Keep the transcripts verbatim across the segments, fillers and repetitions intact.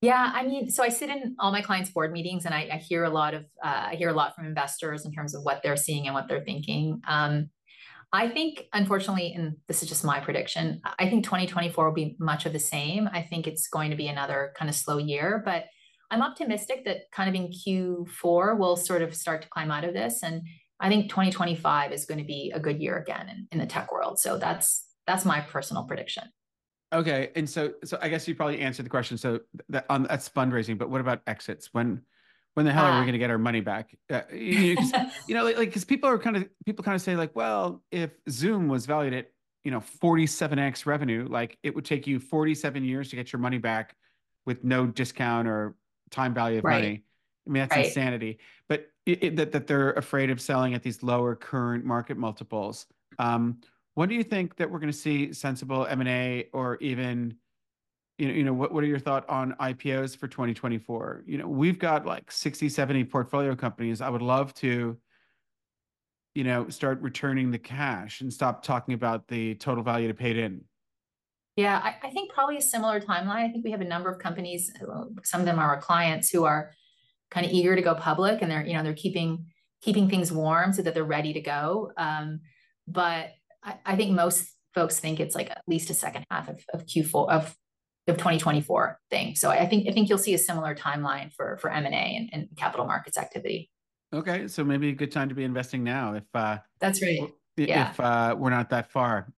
Yeah, I mean, so I sit in all my clients' board meetings, and I, I hear a lot of uh, I hear a lot from investors in terms of what they're seeing and what they're thinking. Um, I think, unfortunately, and this is just my prediction, I think twenty twenty-four will be much of the same. I think it's going to be another kind of slow year, but I'm optimistic that kind of in Q four we'll sort of start to climb out of this, and I think twenty twenty-five is going to be a good year again in, in the tech world. So that's that's my personal prediction. Okay, and so so I guess you probably answered the question. So that on that's fundraising, but what about exits? When when the hell are we Ah, going to get our money back? Uh, you know, because you know, like because people are kind of people kind of say like, well, if Zoom was valued at you know forty-seven x revenue, like it would take you forty-seven years to get your money back with no discount or time value of right, money. I mean, that's right. insanity. But it, it, that that they're afraid of selling at these lower current market multiples. Um, when do you think that we're going to see sensible M and A or even, you know, you know, what, what are your thoughts on I P Os for twenty twenty-four? You know, we've got like sixty, seventy portfolio companies. I would love to, you know, start returning the cash and stop talking about the total value to paid in. Yeah, I, I think probably a similar timeline. I think we have a number of companies, who- some of them are our clients who are kind of eager to go public, and they're, you know, they're keeping keeping things warm so that they're ready to go. Um, but I, I think most folks think it's like at least a second half of, of Q four of of twenty twenty-four thing. So I think I think you'll see a similar timeline for for M and A and, and capital markets activity. Okay, so maybe a good time to be investing now if uh That's right. w- Yeah. if uh we're not that far.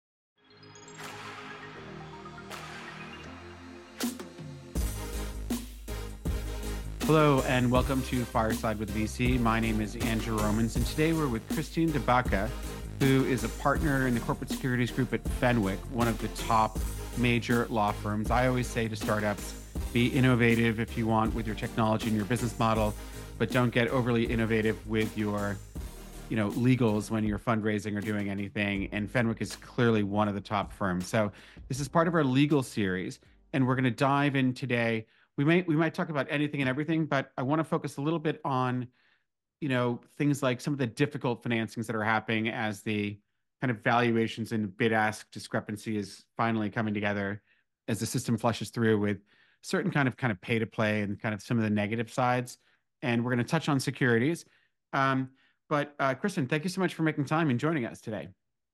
Hello and welcome to Fireside with V C. My name is Andrew Romans, and today we're with Christine DeBacca, who is a partner in the corporate securities group at Fenwick, one of the top major law firms. I always say to startups, be innovative if you want with your technology and your business model, but don't get overly innovative with your, you know, legals when you're fundraising or doing anything. And Fenwick is clearly one of the top firms. So this is part of our legal series, and we're going to dive in today. We might we might talk about anything and everything, but I want to focus a little bit on, you know, things like some of the difficult financings that are happening as the kind of valuations and bid-ask discrepancy is finally coming together as the system flushes through with certain kind of kind of pay to play and kind of some of the negative sides. And we're going to touch on securities. Um, but uh, Kristen, thank you so much for making time and joining us today.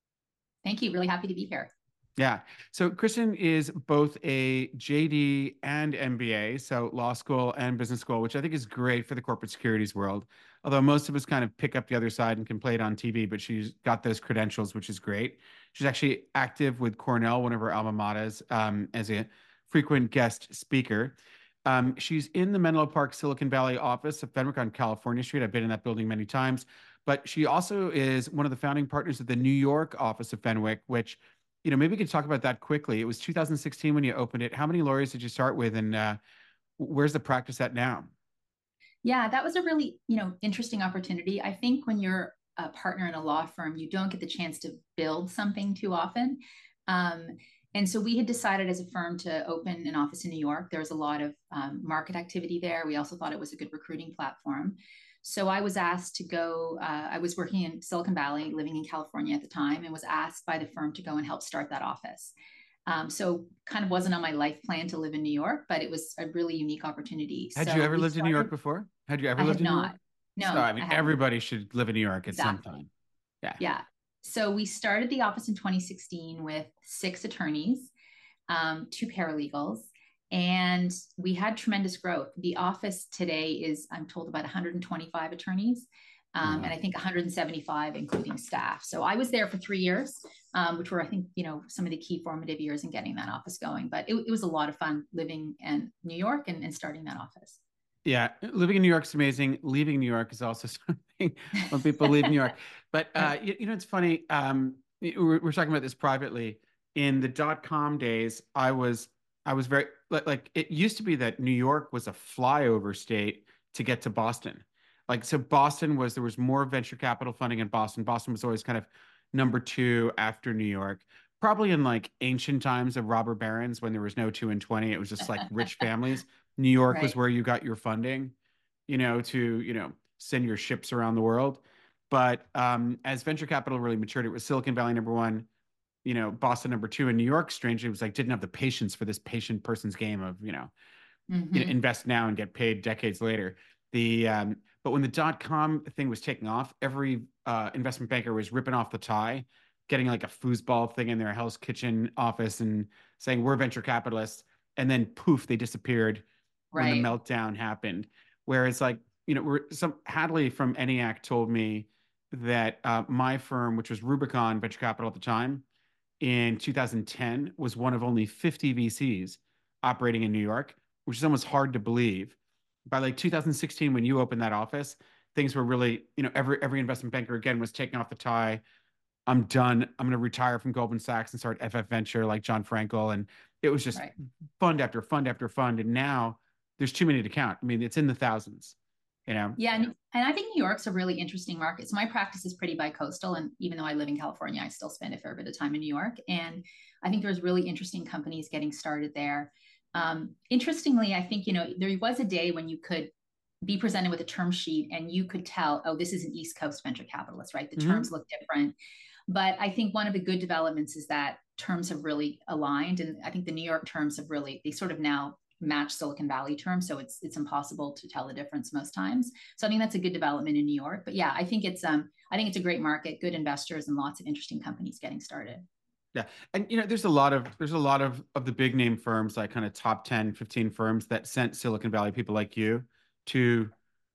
Thank you. Really happy to be here. Yeah. So Kristen is both a J D and M B A, so law school and business school, which I think is great for the corporate securities world. Although most of us kind of pick up the other side and can play it on T V, but she's got those credentials, which is great. She's actually active with Cornell, one of her alma maters, um, as a frequent guest speaker. Um, she's in the Menlo Park, Silicon Valley office of Fenwick on California Street. I've been in that building many times, but she also is one of the founding partners of the New York office of Fenwick, which you know, maybe we could talk about that quickly. It was two thousand sixteen when you opened it. How many lawyers did you start with, and uh, where's the practice at now? Yeah, that was a really, you know, interesting opportunity. I think when you're a partner in a law firm, you don't get the chance to build something too often. Um, and so we had decided as a firm to open an office in New York. There was a lot of um, market activity there. We also thought it was a good recruiting platform. So I was asked to go, uh, I was working in Silicon Valley, living in California at the time, and was asked by the firm to go and help start that office. Um, so kind of wasn't on my life plan to live in New York, but it was a really unique opportunity. Had you So ever we lived in New York started, before? Had you ever I lived had in New York? not. So, I No, mean, I hadn't. everybody should live in New York at some Exactly. time. Yeah. Yeah. So we started the office in twenty sixteen with six attorneys, um, two paralegals, and we had tremendous growth. The office today is, I'm told, about one hundred twenty-five attorneys, um, and Wow. I think one hundred seventy-five including staff. So I was there for three years, um, which were, I think, you know, some of the key formative years in getting that office going. But it, it was a lot of fun living in New York and, and starting that office. Yeah, living in New York is amazing. Leaving New York is also something when people leave New York. But uh, Right. you, you know, it's funny. Um, we're, we're talking about this privately. In the dot com days, I was I was very like, like it used to be that New York was a flyover state to get to Boston. Like so, Boston was there was more venture capital funding in Boston. Boston was always kind of number two after New York. Probably in like ancient times of robber barons when there was no two and twenty, it was just like rich families. New York was Right. where you got your funding, you know, to, you know, send your ships around the world. But um, as venture capital really matured, it was Silicon Valley number one, you know, Boston number two, and New York, strangely, was like didn't have the patience for this patient person's game of, you know, you know, Mm-hmm. invest now and get paid decades later. The um, but when the dot com thing was taking off, every uh, investment banker was ripping off the tie, getting like a foosball thing in their Hell's Kitchen office and saying we're venture capitalists, and then poof, they disappeared when the Right. meltdown happened. Whereas like you know, we're, some Hadley from ENIAC told me that uh, my firm, which was Rubicon Venture Capital at the time, in two thousand ten was one of only fifty V Cs operating in New York, which is almost hard to believe. By like two thousand sixteen, when you opened that office, things were really, you know, every every investment banker again was taking off the tie. I'm done. I'm going to retire from Goldman Sachs and start F F Venture like John Frankel. And it was just Right. fund after fund after fund. And now there's too many to count. I mean, it's in the thousands, you know? Yeah, and, and I think New York's a really interesting market. So my practice is pretty bi-coastal, and even though I live in California, I still spend a fair bit of time in New York. And I think there's really interesting companies getting started there. Um, interestingly, I think, you know, there was a day when you could be presented with a term sheet and you could tell, oh, this is an East Coast venture capitalist, right? The Mm-hmm. terms look different. But I think one of the good developments is that terms have really aligned. And I think the New York terms have really, they sort of now match Silicon Valley terms. So it's it's impossible to tell the difference most times. So I think that's a good development in New York. But yeah, I think it's um I think it's a great market, good investors, and lots of interesting companies getting started. Yeah. And you know, there's a lot of there's a lot of of the big name firms, like kind of top ten, fifteen firms that sent Silicon Valley people like you to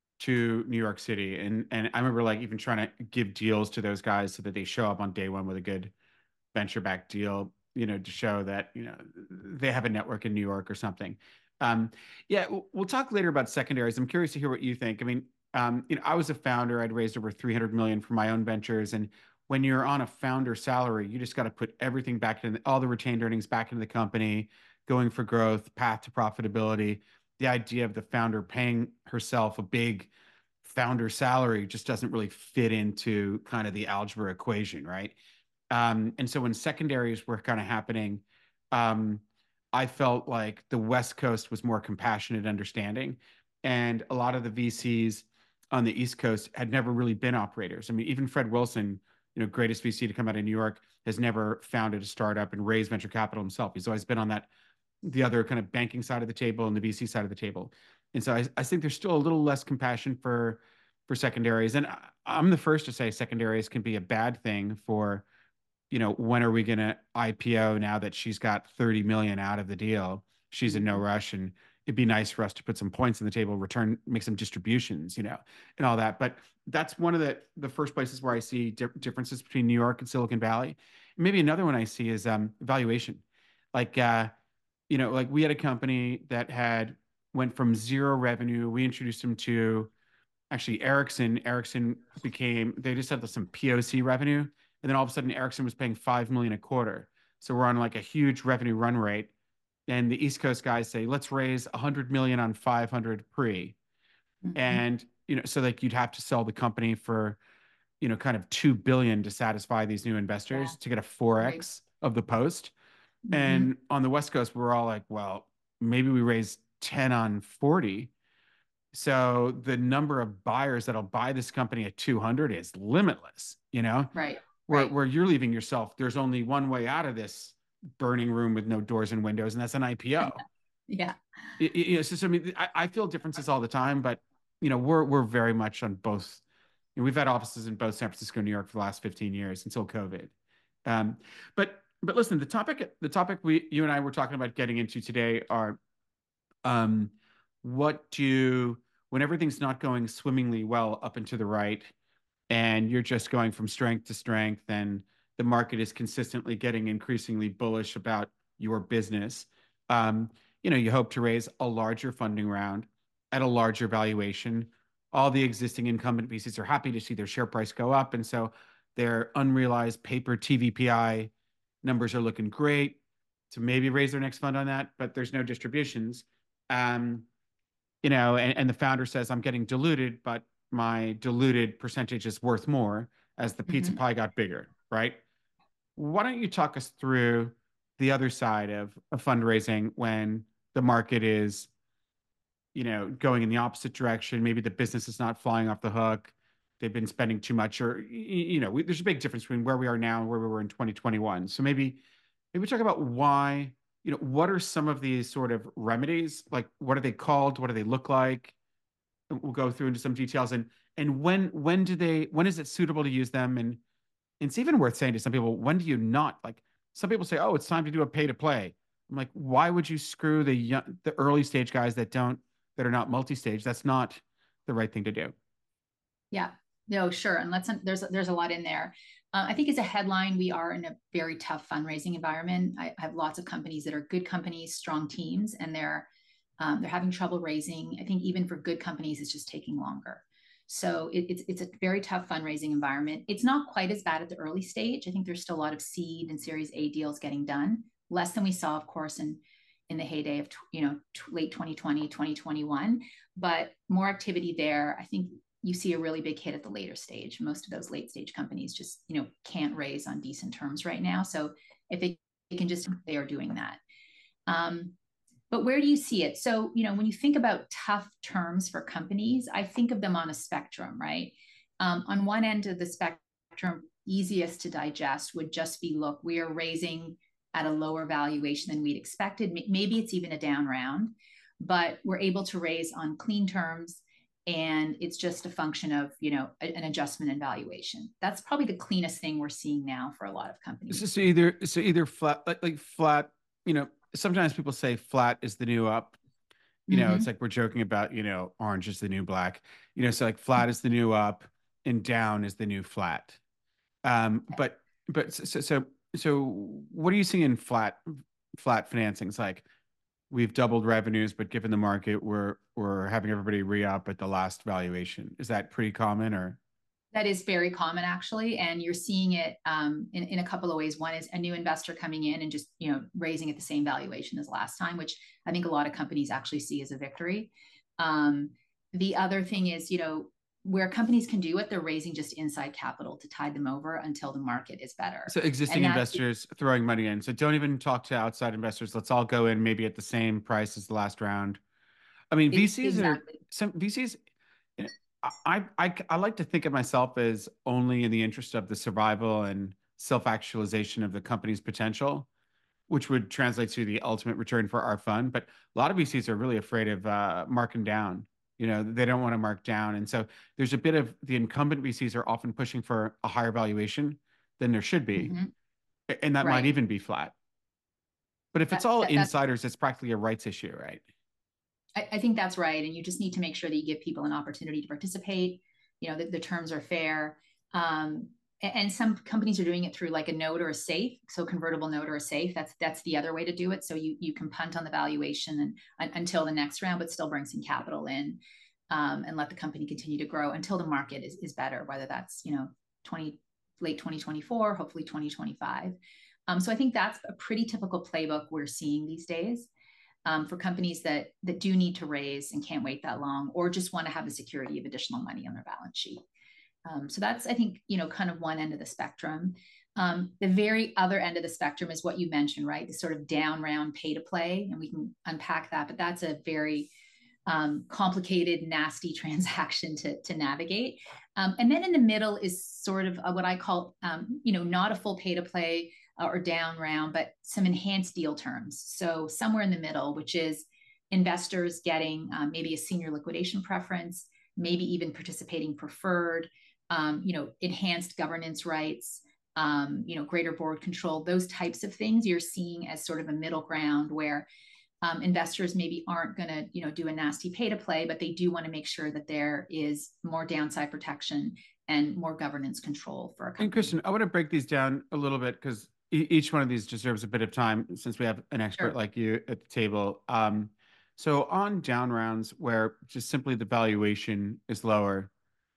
to New York City. And and I remember like even trying to give deals to those guys so that they show up on day one with a good venture back deal, you know, to show that, you know, they have a network in New York or something. Um, yeah, we'll, we'll talk later about secondaries. I'm curious to hear what you think. I mean, um, you know, I was a founder. I'd raised over three hundred million for my own ventures. And when you're on a founder salary, you just got to put everything back in, all the retained earnings back into the company, going for growth, path to profitability. The idea of the founder paying herself a big founder salary just doesn't really fit into kind of the algebra equation, right? Um, and so when secondaries were kind of happening, um, I felt like the West Coast was more compassionate, understanding, and a lot of the V Cs on the East Coast had never really been operators. I mean, even Fred Wilson, you know, greatest V C to come out of New York, has never founded a startup and raised venture capital himself. He's always been on that the other kind of banking side of the table and the V C side of the table. And so I, I think there's still a little less compassion for for secondaries. And I, I'm the first to say secondaries can be a bad thing for, you know, when are we going to I P O now that she's got thirty million out of the deal? She's in no rush, and it'd be nice for us to put some points on the table, return, make some distributions, you know, and all that. But that's one of the the first places where I see di- differences between New York and Silicon Valley. Maybe another one I see is um, valuation. Like, uh, you know, like we had a company that had went from zero revenue. We introduced them to actually Ericsson. Ericsson became, they just had some P O C revenue. And then all of a sudden Ericsson was paying five million a quarter. So we're on like a huge revenue run rate. And the East Coast guys say, let's raise one hundred million on five hundred pre. Mm-hmm. And, you know, so like you'd have to sell the company for, you know, kind of two billion to satisfy these new investors Yeah. to get a four X Right. of the post. Mm-hmm. And on the West Coast, we're all like, well, maybe we raise ten on forty. So the number of buyers that'll buy this company at two hundred is limitless, you know, Right. where, Right. where you're leaving yourself. There's only one way out of this burning room with no doors and windows, and that's an I P O. Yeah. It, it, it's just, I mean, I, I feel differences all the time, but, you know, we're, we're very much on both. You know, we've had offices in both San Francisco and New York for the last fifteen years until COVID. Um, but, but listen, the topic, the topic we, you and I were talking about getting into today are, um, what do, when everything's not going swimmingly well up and to the right, and you're just going from strength to strength, and the market is consistently getting increasingly bullish about your business, um, you know, you hope to raise a larger funding round at a larger valuation. All the existing incumbent V Cs are happy to see their share price go up, and so their unrealized paper T V P I numbers are looking great to maybe raise their next fund on that, but there's no distributions. Um, you know, and, and the founder says, I'm getting diluted, but my diluted percentage is worth more as the pizza Mm-hmm. pie got bigger, right? Why don't you talk us through the other side of, of fundraising when the market is, you know, going in the opposite direction? Maybe the business is not flying off the hook. They've been spending too much, or, you know, we, there's a big difference between where we are now and where we were in twenty twenty-one. So maybe, maybe talk about why you know, what are some of these sort of remedies? Like, what are they called? What do they look like? We'll go through into some details. And and when when do they when is it suitable to use them? And, and it's even worth saying to some people, when do you not? Like, some people say, oh, it's time to do a pay to play. I'm like, why would you screw the young, the early stage guys that don't that are not multi-stage? That's not the right thing to do. Yeah, no, sure. And let's, there's, there's a lot in there. Uh, I think as a headline, we are in a very tough fundraising environment. I, I have lots of companies that are good companies, strong teams, and they're, um, they're having trouble raising. I think even for good companies, it's just taking longer. So it, it's, it's a very tough fundraising environment. It's not quite as bad at the early stage. I think there's still a lot of seed and Series A deals getting done, less than we saw, of course, in in the heyday of, you know, late twenty twenty, twenty twenty-one, but more activity there. I think you see a really big hit at the later stage. Most of those late stage companies just, you know, can't raise on decent terms right now. So if they, they can just, they are doing that. Um, but where do you see it? So, you know, when you think about tough terms for companies, I think of them on a spectrum, right? Um, on one end of the spectrum, easiest to digest would just be, look, we are raising at a lower valuation than we'd expected. Maybe it's even a down round, but we're able to raise on clean terms. And it's just a function of, you know, an adjustment in valuation. That's probably the cleanest thing we're seeing now for a lot of companies. So, so either so either flat, like, like flat, you know, sometimes people say flat is the new up. You know, mm-hmm. It's like we're joking about, you know, orange is the new black. You know, so like flat is the new up and down is the new flat. Um, okay. but but so so so what are you seeing in flat flat financings? Like, we've doubled revenues, but given the market, we're we're having everybody re-up at the last valuation. Is that pretty common, or? That is very common, actually, and you're seeing it um, in in a couple of ways. One is a new investor coming in and just, you know, raising at the same valuation as last time, which I think a lot of companies actually see as a victory. Um, the other thing is, you know, where companies can do it, they're raising just inside capital to tide them over until the market is better. So existing investors throwing money in. So don't even talk to outside investors. Let's all go in maybe at the same price as the last round. I mean, V Cs exactly. are some V Cs. You know, I, I I like to think of myself as only in the interest of the survival and self-actualization of the company's potential, which would translate to the ultimate return for our fund. But a lot of V Cs are really afraid of uh, marking down. You know, they don't want to mark down. And so there's a bit of the incumbent V Cs are often pushing for a higher valuation than there should be. Mm-hmm. And that right. might even be flat. But if that, it's all that, insiders, it's practically a rights issue, right? I, I think that's right. And you just need to make sure that you give people an opportunity to participate. You know, the, the terms are fair. Um, and, and some companies are doing it through like a note or a safe. So convertible note or a safe, that's that's the other way to do it. So you you can punt on the valuation and, and until the next round, but still bring some capital in um, and let the company continue to grow until the market is, is better, whether that's, you know, twenty late twenty twenty-four, hopefully twenty twenty-five. Um, so I think that's a pretty typical playbook we're seeing these days um, for companies that that do need to raise and can't wait that long, or just want to have the security of additional money on their balance sheet. Um, so that's, I think, you know, kind of one end of the spectrum. Um, the very other end of the spectrum is what you mentioned, right? The sort of down round pay to play, and we can unpack that, but that's a very um, complicated, nasty transaction to, to navigate. Um, and then in the middle is sort of what I call, um, you know, not a full pay to play uh, or down round, but some enhanced deal terms. So somewhere in the middle, which is investors getting um, maybe a senior liquidation preference, maybe even participating preferred, um, you know, enhanced governance rights, um, you know, greater board control, those types of things you're seeing as sort of a middle ground where um, investors maybe aren't going to, you know, do a nasty pay to play, but they do want to make sure that there is more downside protection and more governance control for a company. And Kristen, I want to break these down a little bit because e- each one of these deserves a bit of time since we have an expert sure. like you at the table. Um, so on down rounds where just simply the valuation is lower,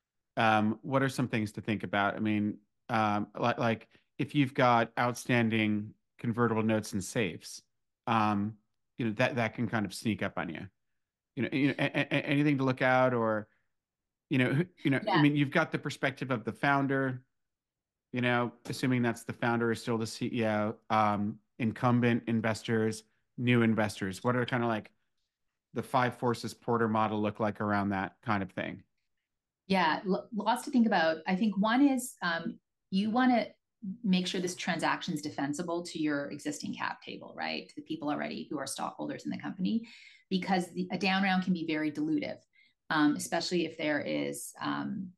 Um, what are some things to think about? I mean, um, like, like if you've got outstanding convertible notes and safes, um, you know, that, that can kind of sneak up on you. You know, you know, a, a, anything to look out, or, you know, you know, yeah. I mean, you've got the perspective of the founder, you know, assuming that's the founder is still the C E O, um, incumbent investors, new investors. What are kind of like the five forces Porter model look like around that kind of thing? Yeah, lots to think about. I think one is um, you want to make sure this transaction is defensible to your existing cap table, right? To the people already who are stockholders in the company, because the, a down round can be very dilutive, um, especially if there is um,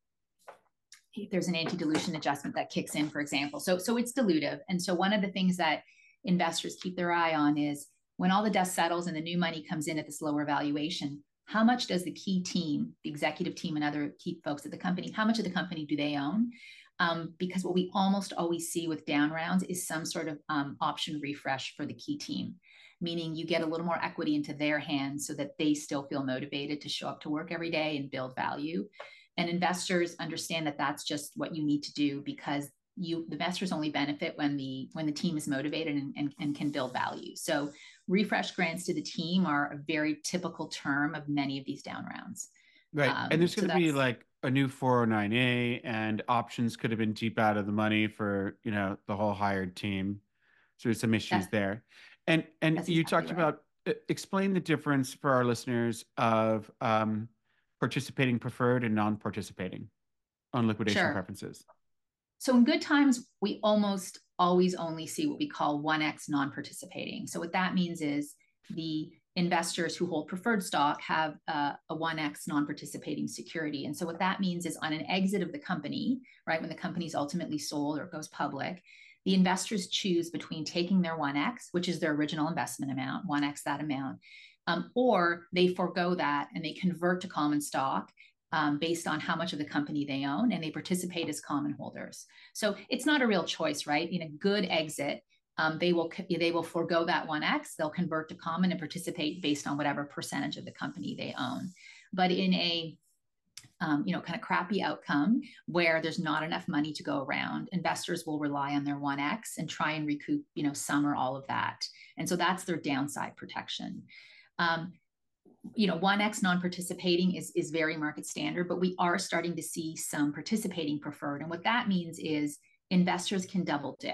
if there's an anti-dilution adjustment that kicks in, for example. So, so it's dilutive. And so one of the things that investors keep their eye on is when all the dust settles and the new money comes in at this lower valuation, how much does the key team, the executive team and other key folks at the company, how much of the company do they own? Um, because what we almost always see with down rounds is some sort of um, option refresh for the key team, meaning you get a little more equity into their hands so that they still feel motivated to show up to work every day and build value. And investors understand that that's just what you need to do, because you, the investors only benefit when the when the team is motivated and, and, and can build value. So refresh grants to the team are a very typical term of many of these down rounds. Right. Um, and there's going to so be like a new four oh nine A, and options could have been deep out of the money for, you know, the whole hired team. So there's some issues there. And and you exactly talked right. about, uh, explain the difference for our listeners of um, participating preferred and non-participating on liquidation Sure. preferences. So in good times, we almost always only see what we call one X non-participating. So what that means is the investors who hold preferred stock have uh, a one X non-participating security. And so what that means is on an exit of the company, right, when the company is ultimately sold or goes public, the investors choose between taking their one X, which is their original investment amount, one X that amount, um, or they forego that and they convert to common stock um, based on how much of the company they own, and they participate as common holders. So it's not a real choice, right? In a good exit, um, they will they will forego that one X, they'll convert to common and participate based on whatever percentage of the company they own. But in a Um, you know, kind of crappy outcome where there's not enough money to go around, investors will rely on their one X and try and recoup, you know, some or all of that. And so that's their downside protection. Um, you know, one X non-participating is, is very market standard, but we are starting to see some participating preferred. And what that means is investors can double dip.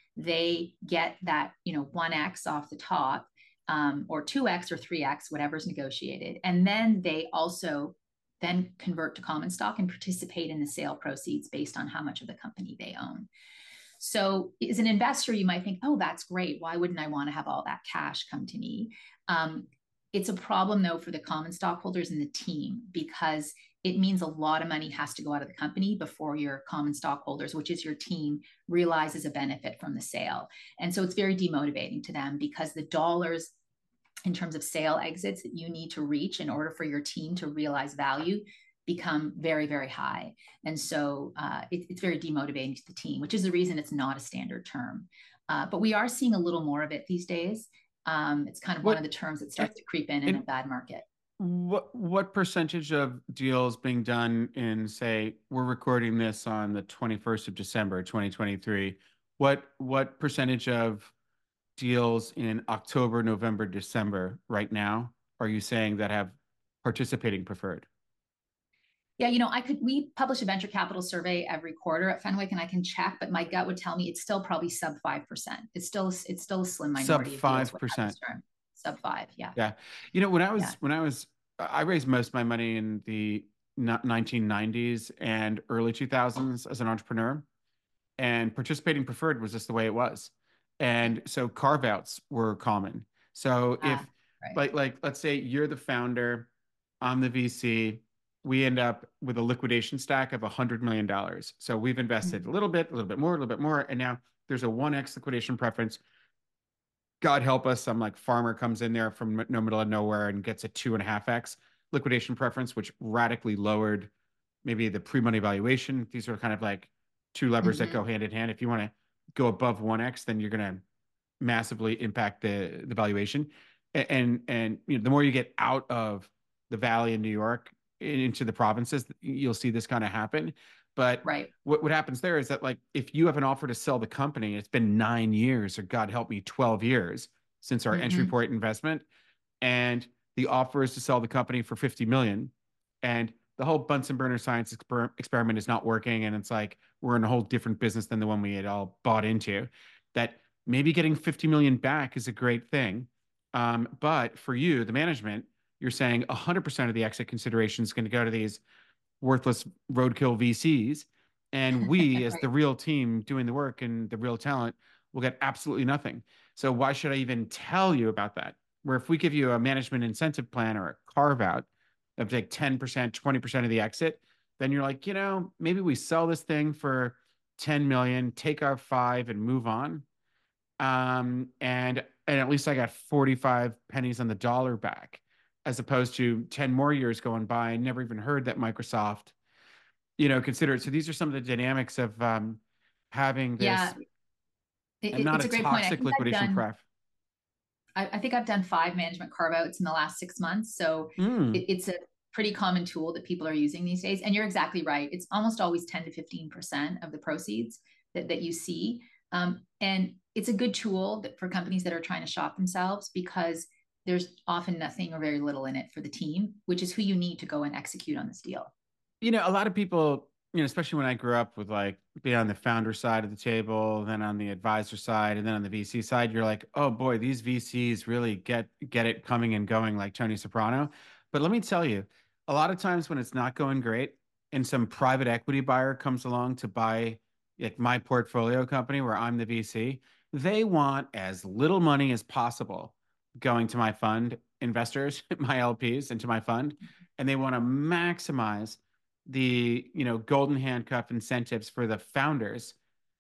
They get that, you know, one X off the top, um, or two X or three X, whatever's negotiated. And then they also then convert to common stock and participate in the sale proceeds based on how much of the company they own. So as an investor, you might think, oh, that's great. Why wouldn't I want to have all that cash come to me? Um, it's a problem, though, for the common stockholders and the team, because it means a lot of money has to go out of the company before your common stockholders, which is your team, realizes a benefit from the sale. And so it's very demotivating to them, because the dollars in terms of sale exits that you need to reach in order for your team to realize value become very, very high. And so uh, it, it's very demotivating to the team, which is the reason it's not a standard term. Uh, but we are seeing a little more of it these days. Um, it's kind of what, one of the terms that starts to creep in in a bad market. What what percentage of deals being done in, say, we're recording this on the twenty-first of December, twenty twenty-three. What what percentage of deals in October, November, December right now are you saying that have participating preferred? Yeah, you know, I could, we publish a venture capital survey every quarter at Fenwick, and I can check, but my gut would tell me it's still probably sub five percent. It's still, it's still a slim minority Sub five percent. Sub five, yeah. Yeah. You know, when I was, yeah. when I was, I raised most of my money in the nineteen nineties and early two thousands as an entrepreneur, and participating preferred was just the way it was. And so carve outs were common. So if ah, right. like, like, let's say you're the founder, I'm the V C, we end up with a liquidation stack of a hundred million dollars. So we've invested mm-hmm. a little bit, a little bit more, a little bit more. And now there's a one X liquidation preference. God help us, some like farmer comes in there from no middle of nowhere and gets a two and a half X liquidation preference, which radically lowered maybe the pre-money valuation. These are kind of like two levers mm-hmm. that go hand in hand. If you want to go above one X, then you're going to massively impact the, the valuation. And, and, and, you know, the more you get out of the Valley in New York into the provinces, you'll see this kind of happen. But right. what, what happens there is that, like, if you have an offer to sell the company, it's been nine years or God help me, twelve years since our mm-hmm. entry point investment. And the offer is to sell the company for fifty million. And the whole Bunsen burner science exper- experiment is not working. And it's like, we're in a whole different business than the one we had all bought into. That maybe getting fifty million back is a great thing. Um, but for you, the management, you're saying one hundred percent of the exit consideration is going to go to these worthless roadkill V Cs. And we, as the Right. real team doing the work and the real talent, will get absolutely nothing. So why should I even tell you about that? Where if we give you a management incentive plan or a carve out of like ten percent, twenty percent of the exit, then you're like, you know, maybe we sell this thing for ten million, take our five and move on. Um, and and at least I got forty-five pennies on the dollar back, as opposed to ten more years going by and never even heard that Microsoft, you know, consider it. So these are some of the dynamics of um, having Yeah, this, it, and it- not it's a a great point. I toxic think I've liquidation done pref. I, I think I've done five management carve outs in the last six months. So it, Mm. it's a pretty common tool that people are using these days. And you're exactly right. It's almost always ten to fifteen percent of the proceeds that, that you see. Um, and it's a good tool that, for companies that are trying to shop themselves, because there's often nothing or very little in it for the team, which is who you need to go and execute on this deal. You know, a lot of people, you know, especially when I grew up with like being on the founder side of the table, then on the advisor side, and then on the V C side, you're like, oh boy, these V Cs really get get it coming and going like Tony Soprano. But let me tell you, a lot of times when it's not going great and some private equity buyer comes along to buy like my portfolio company where I'm the V C, they want as little money as possible going to my fund investors, my L Ps, into my fund, and they want to maximize the, you know, golden handcuff incentives for the founders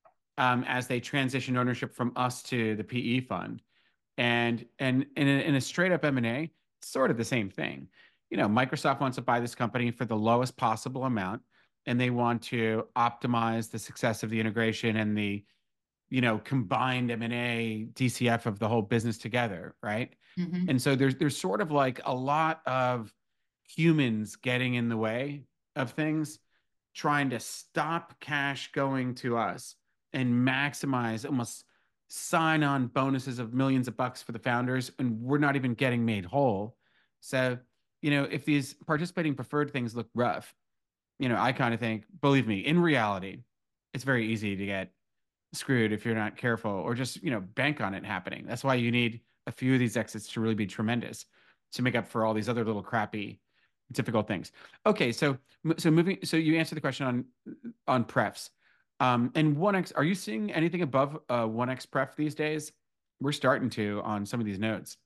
um, as they transition ownership from us to the P E fund. And and, and in, a, in a straight up M and A, it's sort of the same thing. You know, Microsoft wants to buy this company for the lowest possible amount, and they want to optimize the success of the integration and the, you know, combined M and A D C F of the whole business together, right? Mm-hmm. And so there's there's sort of like a lot of humans getting in the way of things, trying to stop cash going to us and maximize almost sign on bonuses of millions of bucks for the founders, and we're not even getting made whole. So, you know, if these participating preferred things look rough, you know, I kind of think, believe me, in reality, it's very easy to get screwed if you're not careful, or just, you know, bank on it happening. That's why you need a few of these exits to really be tremendous to make up for all these other little crappy difficult things. Okay, so so moving, so you answered the question on on prefs. Um, and one X, are you seeing anything above uh one X pref these days? We're starting to on some of these notes.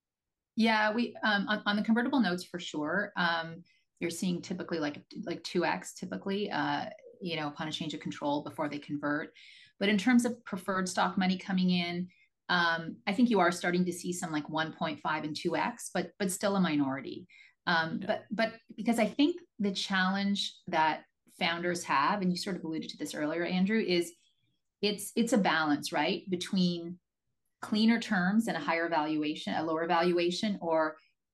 Yeah, we um on, on the convertible notes for sure. Um, you're seeing typically like like two X typically, uh, you know, upon a change of control before they convert. But in terms of preferred stock money coming in, um, I think you are starting to see some like one point five and two X, but but still a minority. Um, Yeah. but but because I think the challenge that founders have, and you sort of alluded to this earlier, Andrew, is it's it's a balance, right, between cleaner terms and a higher valuation, a lower valuation, or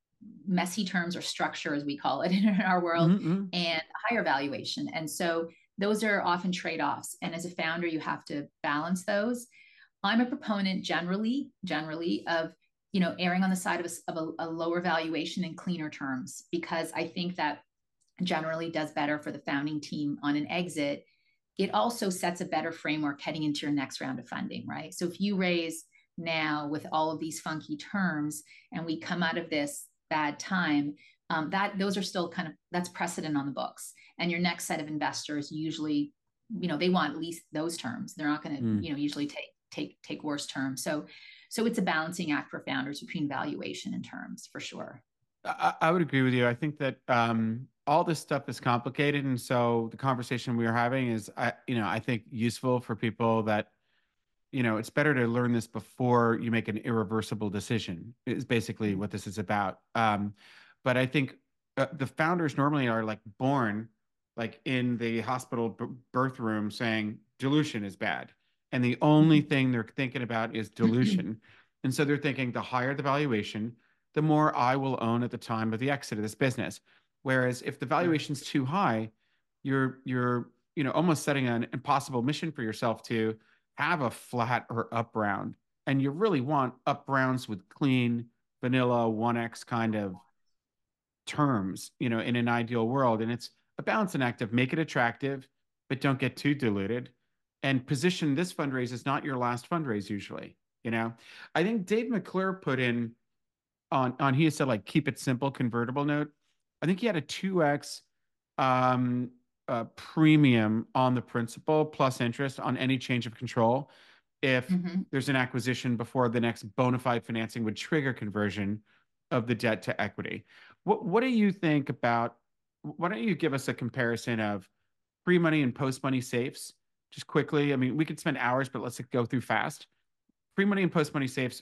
messy terms or structure, as we call it in our world, Mm-hmm. and a higher valuation. And so those are often trade offs. And as a founder, you have to balance those. I'm a proponent generally, generally of you know erring on the side of, a, of a, a lower valuation and cleaner terms, because I think that generally does better for the founding team on an exit. It also sets a better framework heading into your next round of funding, right? So if you raise now with all of these funky terms and we come out of this bad time, um, that those are still kind of that's precedent on the books. And your next set of investors usually, you know, they want at least those terms. They're not going to, Mm. you know, usually take take take worse terms. So so it's a balancing act for founders between valuation and terms for sure. I, I would agree with you. I think that um, all this stuff is complicated, and so the conversation we are having is, I, you know, I think useful for people that, you know, it's better to learn this before you make an irreversible decision, is basically what this is about. Um, but I think uh, the founders normally are like born like in the hospital b birth room saying dilution is bad. And the only thing they're thinking about is dilution. And so they're thinking the higher the valuation, the more I will own at the time of the exit of this business. Whereas if the Sure. valuation's too high, you're you're you know almost setting an impossible mission for yourself to have a flat or up round. And you really want up rounds with clean, vanilla, one X kind of terms, you know, in an ideal world. And it's a balancing act of make it attractive, but don't get too diluted. And position this fundraise as not your last fundraise usually. You know, I think Dave McClure put in on on he said like keep it simple convertible note. I think he had a two X um a premium on the principal plus interest on any change of control if Mm-hmm. there's an acquisition before the next bona fide financing would trigger conversion of the debt to equity. What what do you think about? Why don't you give us a comparison of pre-money and post-money safes? Just quickly. I mean, we could spend hours, but let's go through fast. Pre-money and post-money safes.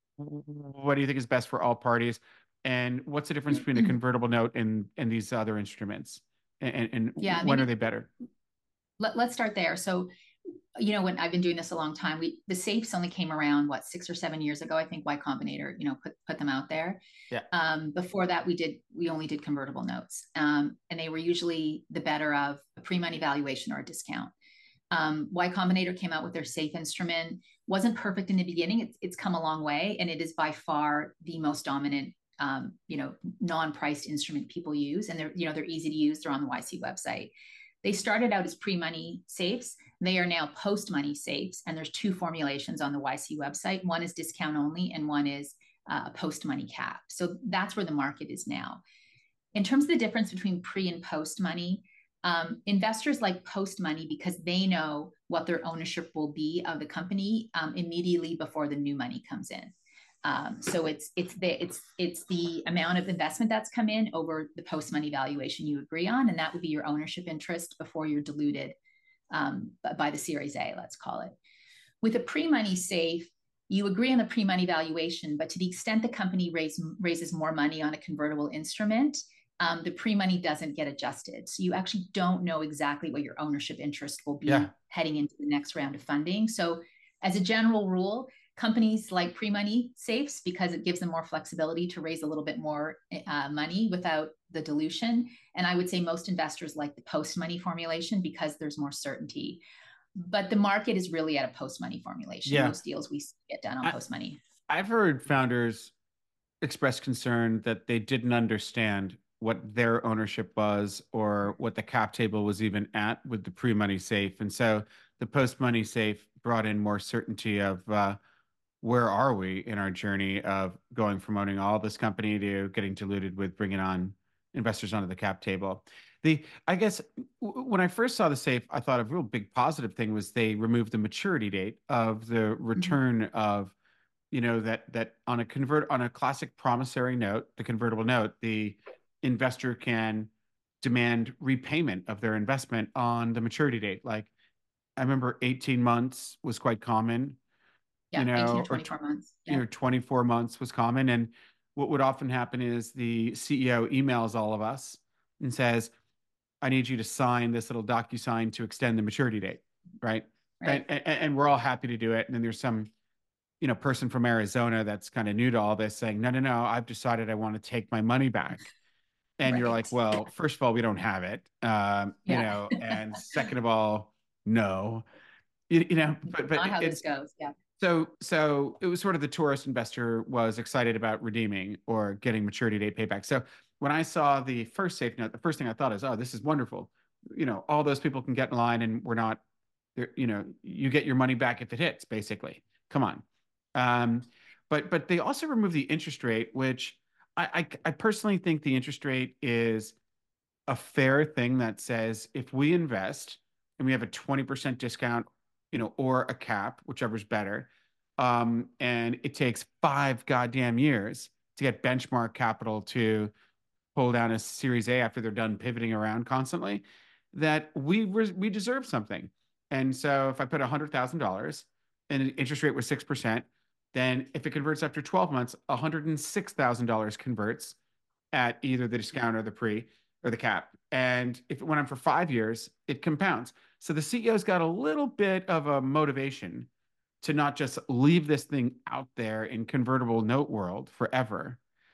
What do you think is best for all parties? And what's the difference between a convertible note and and these other instruments? And, and Yeah, when are maybe they better? let, let's start there. So, you know, when I've been doing this a long time, we the safes only came around what six or seven years ago. I think Y Combinator, you know, put put them out there. Yeah. Um, before that, we did we only did convertible notes, um, and they were usually the better of a pre-money valuation or a discount. Um, Y Combinator came out with their safe instrument. Wasn't perfect in the beginning. It's it's come a long way, and it is by far the most dominant, um, you know, non-priced instrument people use, and they're you know they're easy to use. They're on the Y C website. They started out as pre-money safes. They are now post-money safes, and there's two formulations on the Y C website. One is discount only, and one is uh, a post-money cap. So that's where the market is now. In terms of the difference between pre and post money, um, investors like post money because they know what their ownership will be of the company um, immediately before the new money comes in. Um, so it's it's the it's it's the amount of investment that's come in over the post money valuation you agree on, and that would be your ownership interest before you're diluted um, by the Series A, let's call it. With a pre money safe, you agree on the pre money valuation, but to the extent the company raise, raises more money on a convertible instrument, um, the pre money doesn't get adjusted. So you actually don't know exactly what your ownership interest will be yeah. heading into the next round of funding. So as a general rule, companies like pre-money safes because it gives them more flexibility to raise a little bit more uh, money without the dilution. And I would say most investors like the post-money formulation because there's more certainty. But the market is really at a post-money formulation. Yeah. Most deals we get done on post-money. I've heard founders express concern that they didn't understand what their ownership was or what the cap table was even at with the pre-money safe. And so the post-money safe brought in more certainty of uh, where are we in our journey of going from owning all this company to getting diluted with bringing on investors onto the cap table. The I guess when I first saw the safe, I thought a real big positive thing was they removed the maturity date of the return mm-hmm. of, you know, that that on a convert on a classic promissory note, the convertible note, the investor can demand repayment of their investment on the maturity date. Like I remember eighteen months was quite common. Yeah, you know, eighteen or twenty-four months. Yeah. You know, twenty-four months was common. And what would often happen is the C E O emails all of us and says, I need you to sign this little DocuSign to extend the maturity date. Right. right. And, and, and we're all happy to do it. And then there's some, you know, person from Arizona that's kind of new to all this saying, no, no, no, I've decided I want to take my money back. And right. you're like, well, first of all, we don't have it. Um, yeah. You know, and second of all, no, you, you know, but, but not how this goes. Yeah. So, so it was sort of the tourist investor was excited about redeeming or getting maturity date payback. So when I saw the first safe note, the first thing I thought is, oh, this is wonderful. You know, all those people can get in line and we're not, you know, you get your money back if it hits, basically. Come on. Um, but, but they also removed the interest rate, which I, I, I personally think the interest rate is a fair thing that says if we invest and we have a twenty percent discount, you know, or a cap, whichever's better. Um, and it takes five goddamn years to get benchmark capital to pull down a Series A after they're done pivoting around constantly, that we we deserve something. And so if I put one hundred thousand dollars and the interest rate was six percent, then if it converts after twelve months, one hundred six thousand dollars converts at either the discount or the pre or the cap. And if it went on for five years, it compounds. So the C E O's got a little bit of a motivation to not just leave this thing out there in convertible note world forever.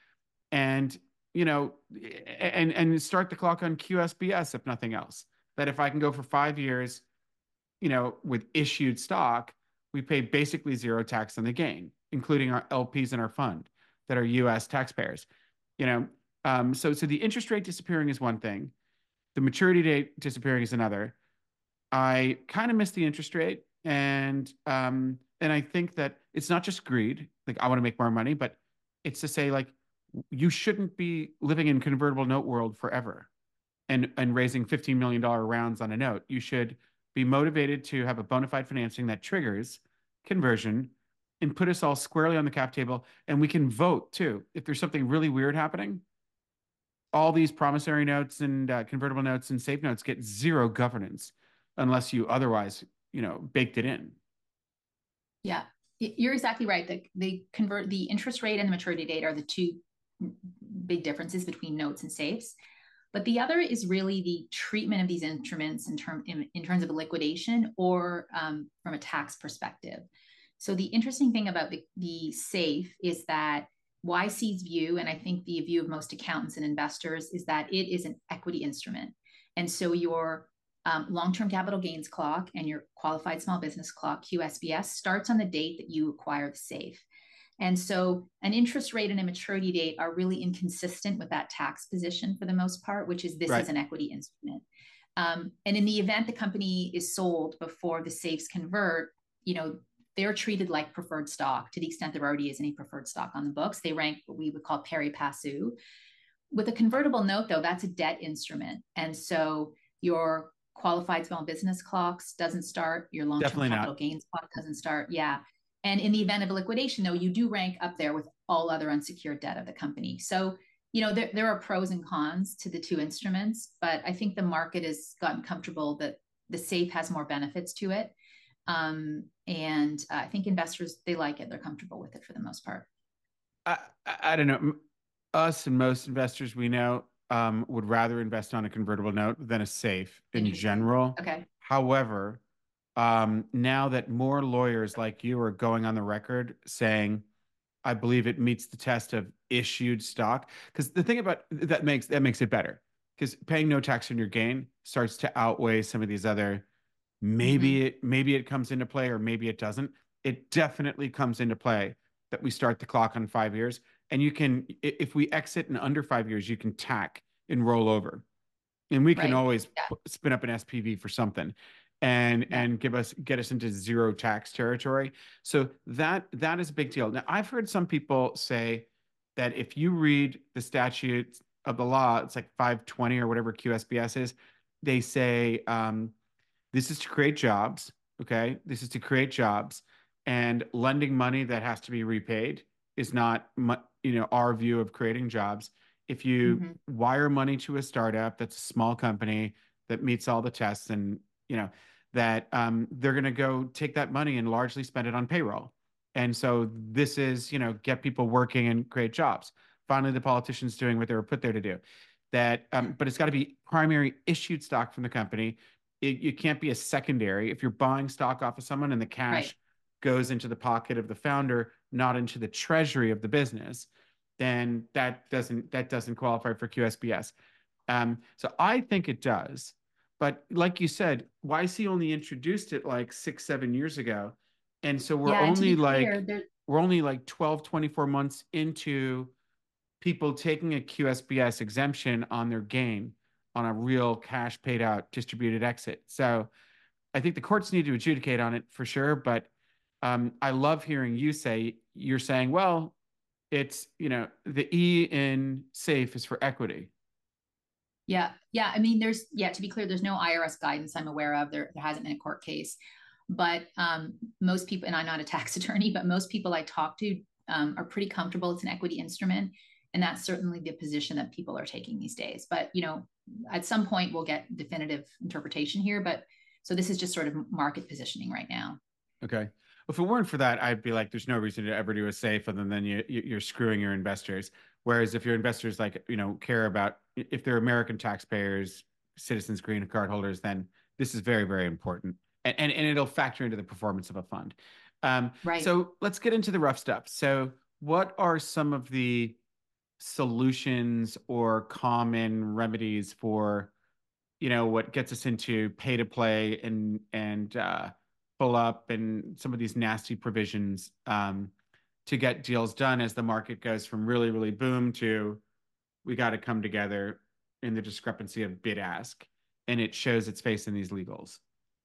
And, you know, and, and start the clock on Q S B S, if nothing else. That if I can go for five years, you know, with issued stock, we pay basically zero tax on the gain, including our L Ps in our fund that are U S taxpayers. You know, um, so, so the interest rate disappearing is one thing. The maturity date disappearing is another. I kind of miss the interest rate. And, um, and I think that it's not just greed. Like I want to make more money, but it's to say like, you shouldn't be living in convertible note world forever. and and raising fifteen million dollars rounds on a note. You should be motivated to have a bona fide financing that triggers conversion and put us all squarely on the cap table, and we can vote too. If there's something really weird happening, all these promissory notes and uh, convertible notes and safe notes get zero governance unless you otherwise, you know, baked it in. Yeah, you're exactly right. The, the convert the interest rate and the maturity date are the two big differences between notes and safes. But the other is really the treatment of these instruments in, term, in, in terms of liquidation or um, from a tax perspective. So the interesting thing about the, the safe is that Y C's view, and I think the view of most accountants and investors, is that it is an equity instrument. And so your um, long-term capital gains clock and your qualified small business clock, Q S B S, starts on the date that you acquire the safe. And so an interest rate and a maturity date are really inconsistent with that tax position for the most part, which is this right. is an equity instrument. Um, and in the event the company is sold before the safes convert, you know, they're treated like preferred stock to the extent there already is any preferred stock on the books. They rank what we would call pari passu. With a convertible note, though, that's a debt instrument. And so your qualified small business clocks doesn't start, your long-term capital not. gains clock doesn't start. Yeah. And in the event of a liquidation, though, you do rank up there with all other unsecured debt of the company. So, you know, there, there are pros and cons to the two instruments, but I think the market has gotten comfortable that the safe has more benefits to it. Um, and uh, I think investors, they like it. They're comfortable with it for the most part. I, I, I don't know. Us and most investors we know um, would rather invest on a convertible note than a safe in general. Okay. However, um, now that more lawyers like you are going on the record saying, I believe it meets the test of issued stock, because the thing about that makes that makes it better, because paying no tax on your gain starts to outweigh some of these other. Maybe mm-hmm. it maybe it comes into play or maybe it doesn't. It definitely comes into play that we start the clock on five years, and you can, if we exit in under five years, you can tack and roll over, and we can right. always yeah. p- spin up an S P V for something, and yeah. and give us get us into zero tax territory. So that that is a big deal. Now, I've heard some people say that if you read the statutes of the law, it's like five twenty or whatever Q S B S is. They say. Um, This is to create jobs, okay? This is to create jobs, and lending money that has to be repaid is not, you know, our view of creating jobs. If you mm-hmm. wire money to a startup that's a small company that meets all the tests, and you know that um, they're going to go take that money and largely spend it on payroll. And so this is, you know, get people working and create jobs. Finally, the politicians doing what they were put there to do. That, um, but it's got to be primary issued stock from the company. It, it can't be a secondary. If you're buying stock off of someone and the cash right. goes into the pocket of the founder, not into the treasury of the business, then that doesn't that doesn't qualify for Q S B S. Um, so I think it does. But like you said, Y C only introduced it like six, seven years ago. And so we're yeah, only like clear, we're only like twelve, twenty-four months into people taking a Q S B S exemption on their gain on a real cash paid out distributed exit. So I think the courts need to adjudicate on it for sure. But um, I love hearing you say, you're saying, well, it's, you know, the E in safe is for equity. Yeah. Yeah. I mean, there's, yeah, to be clear, there's no I R S guidance I'm aware of. There, there hasn't been a court case, but um, most people, and I'm not a tax attorney, but most people I talk to um, are pretty comfortable it's an equity instrument. And that's certainly the position that people are taking these days. But, you know, at some point we'll get definitive interpretation here. But so this is just sort of market positioning right now. Okay. If it weren't for that, I'd be like, there's no reason to ever do a safe, other than you, you're screwing your investors. Whereas if your investors, like, you know, care about, if they're American taxpayers, citizens, green card holders, then this is very, very important. And, and, and it'll factor into the performance of a fund. Um, right. So let's get into the rough stuff. So what are some of the solutions or common remedies for, you know, what gets us into pay to play and and uh, pull up and some of these nasty provisions um, to get deals done as the market goes from really, really boom to we got to come together in the discrepancy of bid ask, and it shows its face in these legals.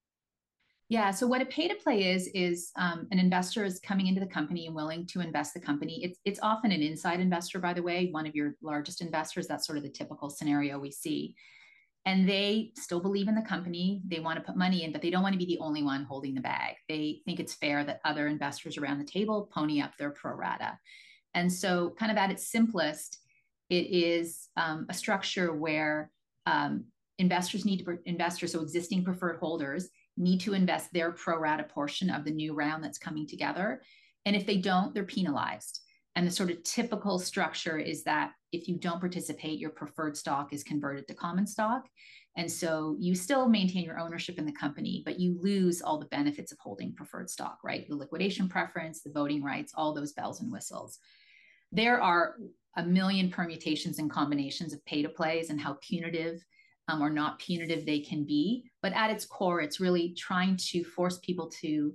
Yeah. So what a pay to play is, is um, an investor is coming into the company and willing to invest the company. It's, it's often an inside investor, by the way, one of your largest investors. That's sort of the typical scenario we see. and they still believe in the company. They want to put money in, but they don't want to be the only one holding the bag. They think it's fair that other investors around the table pony up their pro rata. And so, kind of at its simplest, it is um, a structure where um, investors need to, investors, so existing preferred holders, need to invest their pro rata portion of the new round that's coming together. And if they don't, they're penalized. And the sort of typical structure is that if you don't participate, your preferred stock is converted to common stock. And so you still maintain your ownership in the company, but you lose all the benefits of holding preferred stock, right? The liquidation preference, the voting rights, all those bells and whistles. There are a million permutations and combinations of pay to plays and how punitive um, or not punitive they can be. But at its core, it's really trying to force people to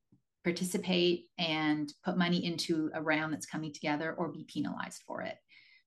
participate and put money into a round that's coming together or be penalized for it.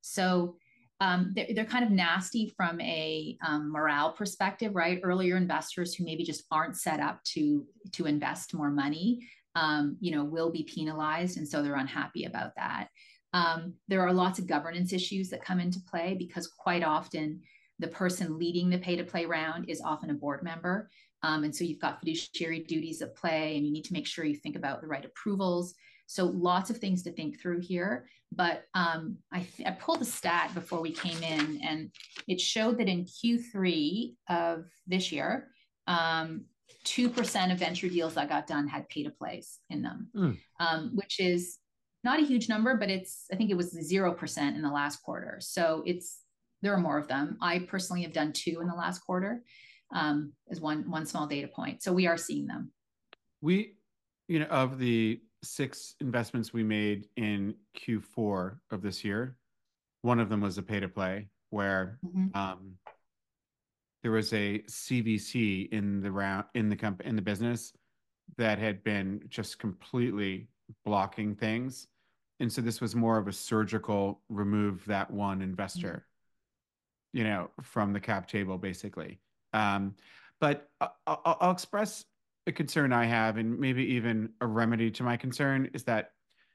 So um, they're, they're kind of nasty from a um, morale perspective, right? Earlier investors who maybe just aren't set up to, to invest more money, um, you know, will be penalized. And so they're unhappy about that. Um, there are lots of governance issues that come into play because quite often the person leading the pay to play round is often a board member. Um, and so you've got fiduciary duties at play, and you need to make sure you think about the right approvals. So lots of things to think through here. But um, I, I pulled a stat before we came in, and it showed that in Q three of this year, um, two percent of venture deals that got done had pay to plays in them, mm. um, which is not a huge number, but it's, I think it was zero percent in the last quarter. So it's, there are more of them. I personally have done two in the last quarter. Um, as one one small data point. So we are seeing them. We, you know, of the six investments we made in Q four of this year, one of them was a pay to play where mm-hmm. um, there was a C V C in the round in the company in the business that had been just completely blocking things, and so this was more of a surgical remove that one investor, mm-hmm. you know, from the cap table basically. Um, but I'll, I'll express a concern I have, and maybe even a remedy to my concern, is that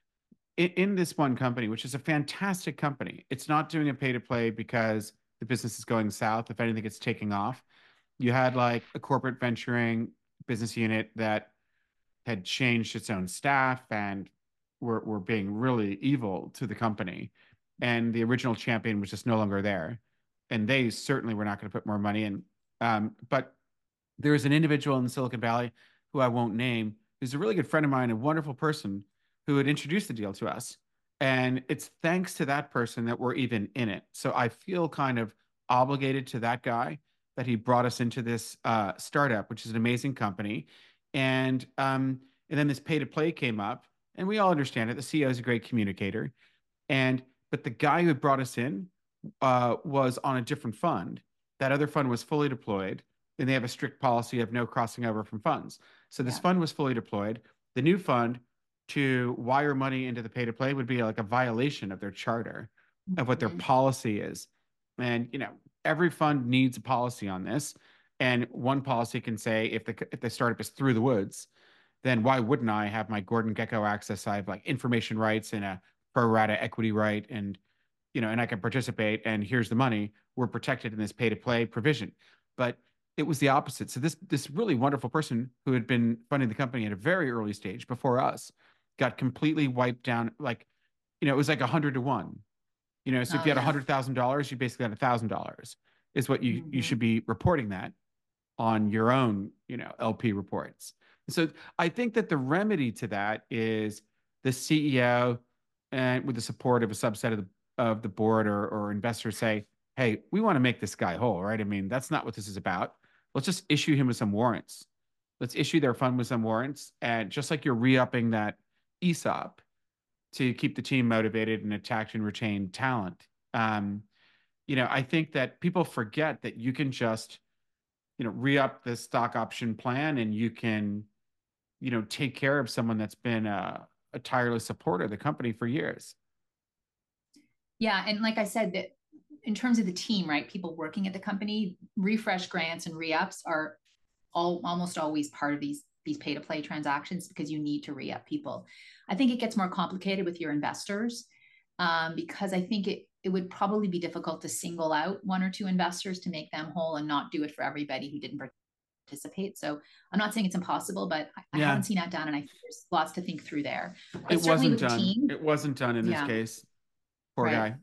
in, in this one company, which is a fantastic company, it's not doing a pay to play because the business is going south. If anything, it's taking off. You had like a corporate venturing business unit that had changed its own staff and were, were being really evil to the company. And the original champion was just no longer there. And they certainly were not going to put more money in. Um, but there is an individual in Silicon Valley who I won't name, who's a really good friend of mine, a wonderful person who had introduced the deal to us. And it's thanks to that person that we're even in it. So I feel kind of obligated to that guy that he brought us into this uh, startup, which is an amazing company. And, um, and then this pay to play came up, and we all understand it. The C E O is a great communicator. And, but the guy who brought us in uh, was on a different fund. That other fund was fully deployed, and they have a strict policy of no crossing over from funds. So this yeah. fund was fully deployed. The new fund, to wire money into the pay to play, would be like a violation of their charter, mm-hmm. of what their policy is. And, you know, every fund needs a policy on this. And one policy can say, if the if the startup is through the woods, then why wouldn't I have my Gordon Gekko access? I have like information rights and a pro rata equity right, and you know, and I can participate, and here's the money. We're protected in this pay to play provision. But it was the opposite. So this, this really wonderful person who had been funding the company at a very early stage before us got completely wiped down. Like, you know, it was like a hundred to one, you know, so oh, if you had a hundred thousand dollars, you basically had a thousand dollars is what you, mm-hmm. you should be reporting that on your own, you know, L P reports. So I think that the remedy to that is the C E O, and with the support of a subset of the of the board or, or investors, say, hey, we want to make this guy whole, right? I mean, that's not what this is about. Let's just issue him with some warrants. Let's issue their fund with some warrants. And just like you're re-upping that E S O P to keep the team motivated and attract and retain talent. Um, you know, I think that people forget that you can just, you know, re-up the stock option plan, and you can, you know, take care of someone that's been a, a tireless supporter of the company for years. Yeah. And like I said, that in terms of the team, right, people working at the company, refresh grants and re-ups are all almost always part of these, these pay to play transactions, because you need to re-up people. I think it gets more complicated with your investors, um, because I think it, it would probably be difficult to single out one or two investors to make them whole and not do it for everybody who didn't participate. So I'm not saying it's impossible, but I, I Yeah. haven't seen that done, and I think there's lots to think through there. But It certainly wasn't with the done. team, It wasn't done in this Yeah. case. Poor Right. guy.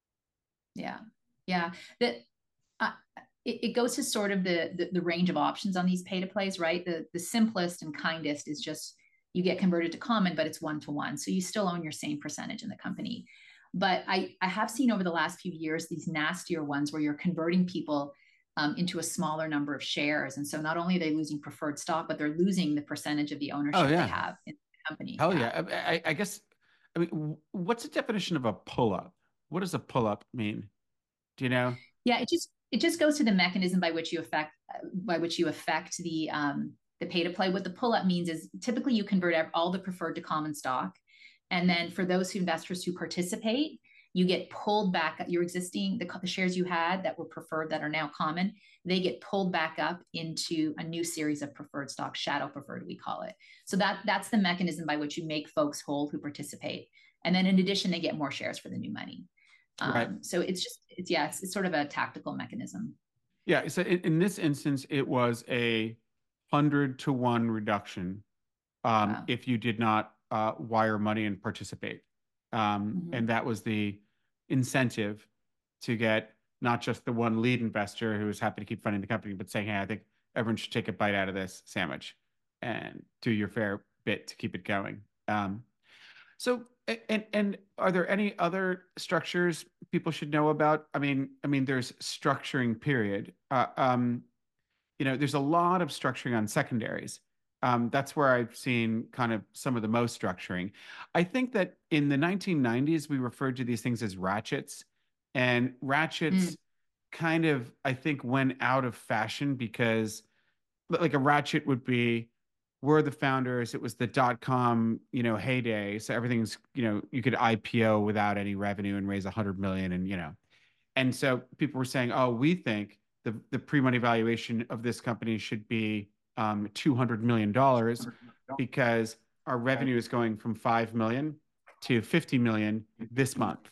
Yeah, yeah. That uh, it, it goes to sort of the, the the range of options on these pay to plays, right? The the simplest and kindest is just you get converted to common, but it's one to one, so you still own your same percentage in the company. But I I have seen over the last few years these nastier ones where you're converting people um, into a smaller number of shares, and so not only are they losing preferred stock, but they're losing the percentage of the ownership Oh, yeah. they have in the company. Hell yeah. I, I, I guess, I mean, what's the definition of a pull-up? What does a pull-up mean? Do you know? Yeah, it just it just goes to the mechanism by which you affect by which you affect the um, the pay to play. What the pull up means is typically you convert all the preferred to common stock, and then for those investors who participate, you get pulled back. Your existing the, the shares you had that were preferred that are now common, they get pulled back up into a new series of preferred stock, shadow preferred we call it. So that that's the mechanism by which you make folks whole who participate, and then in addition they get more shares for the new money. Um, right. So it's just, it's, yeah, it's, it's sort of a tactical mechanism. Yeah. So in, in this instance, it was a hundred to one reduction um, wow. if you did not uh, wire money and participate. Um, mm-hmm. And that was the incentive to get not just the one lead investor who was happy to keep funding the company, but saying, hey, I think everyone should take a bite out of this sandwich and do your fair bit to keep it going. Um, so, and and are there any other structures people should know about? I mean, I mean, there's structuring period. Uh, um, you know, there's a lot of structuring on secondaries. Um, that's where I've seen kind of some of the most structuring. I think that in the nineteen nineties, we referred to these things as ratchets, and ratchets mm. kind of, I think, went out of fashion because like a ratchet would be, we're the founders. It was the dot-com, you know, heyday. So everything's, you know, you could I P O without any revenue and raise a hundred million and, you know, and so people were saying, oh, we think the, the pre-money valuation of this company should be um, two hundred million dollars because our revenue is going from five million to fifty million this month,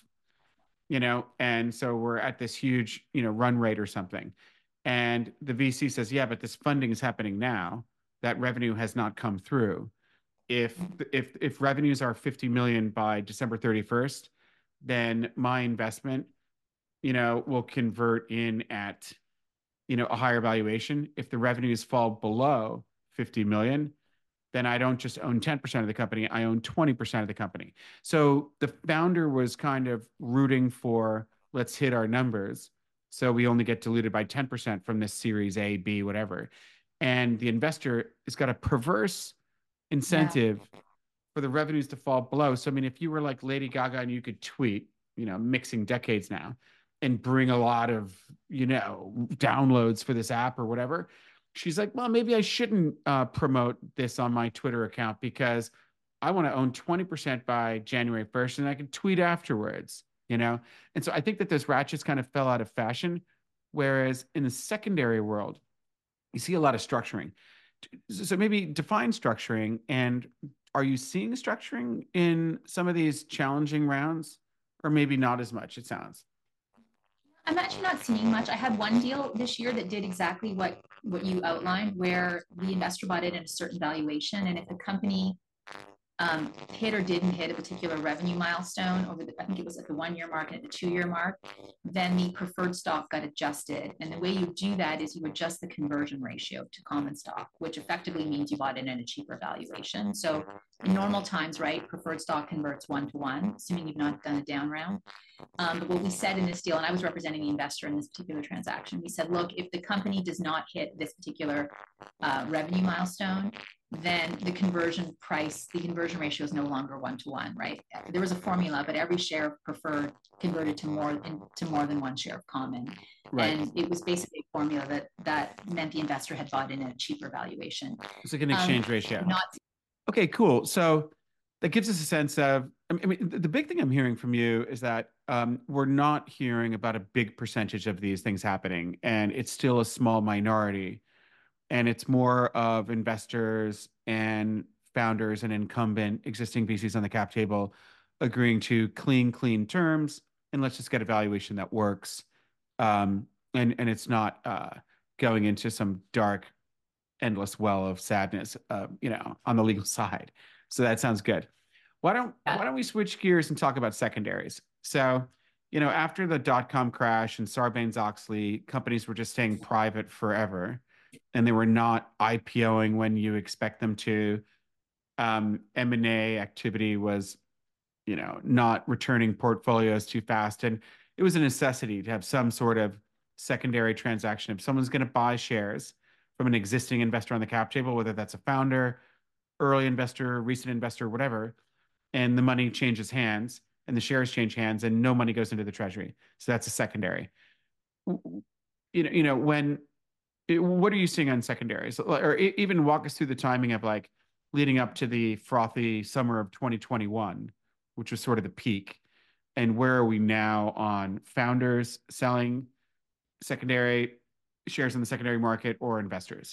you know? And so we're at this huge, you know, run rate or something. And the V C says, yeah, but this funding is happening now. That revenue has not come through. If if if revenues are fifty million by December thirty-first, then my investment, you know, will convert in at, you know, a higher valuation. If the revenues fall below fifty million, then I don't just own ten percent of the company, I own twenty percent of the company. So the founder was kind of rooting for, let's hit our numbers. So we only get diluted by ten percent from this series A, B, whatever. And the investor has got a perverse incentive yeah. for the revenues to fall below. So, I mean, if you were like Lady Gaga and you could tweet, you know, mixing decades now and bring a lot of, you know, downloads for this app or whatever, she's like, well, maybe I shouldn't uh, promote this on my Twitter account because I want to own twenty percent by January first and I can tweet afterwards, you know? And so I think that those ratchets kind of fell out of fashion. Whereas in the secondary world, you see a lot of structuring. So maybe define structuring, and are you seeing structuring in some of these challenging rounds, or maybe not as much, it sounds? I'm actually not seeing much. I had one deal this year that did exactly what, what you outlined, where the investor bought it at a certain valuation, and if the company um, hit or didn't hit a particular revenue milestone over the, I think it was at the one year mark and at the two year mark, then the preferred stock got adjusted. And the way you do that is you adjust the conversion ratio to common stock, which effectively means you bought it at a cheaper valuation. So in normal times, right, preferred stock converts one to one, assuming you've not done a down round. Um, but what we said in this deal, and I was representing the investor in this particular transaction, we said, look, if the company does not hit this particular uh, revenue milestone, then the conversion price, the conversion ratio is no longer one-to-one, right? There was a formula, but every share of preferred converted to more into more than one share of common. Right. And it was basically a formula that that meant the investor had bought in at a cheaper valuation. It's like an exchange um, ratio. Not okay, cool. So that gives us a sense of, I mean, the big thing I'm hearing from you is that um, we're not hearing about a big percentage of these things happening, and it's still a small minority. And it's more of investors and founders and incumbent existing V Cs on the cap table agreeing to clean, clean terms and let's just get a valuation that works. Um, and and it's not uh, going into some dark, endless well of sadness, uh, you know, on the legal side. So that sounds good. Why don't Yeah. why don't we switch gears and talk about secondaries? So, you know, after the dot-com crash and Sarbanes-Oxley, companies were just staying private forever, and they were not IPOing when you expect them to. Um, M and A activity was, you know, not returning portfolios too fast. And it was a necessity to have some sort of secondary transaction. If someone's going to buy shares from an existing investor on the cap table, whether that's a founder, early investor, recent investor, whatever, and the money changes hands and the shares change hands and no money goes into the treasury. So that's a secondary. You know, you know, when what are you seeing on secondaries? Or even walk us through the timing of like leading up to the frothy summer of twenty twenty-one, which was sort of the peak. And where are we now on founders selling secondary shares in the secondary market or investors?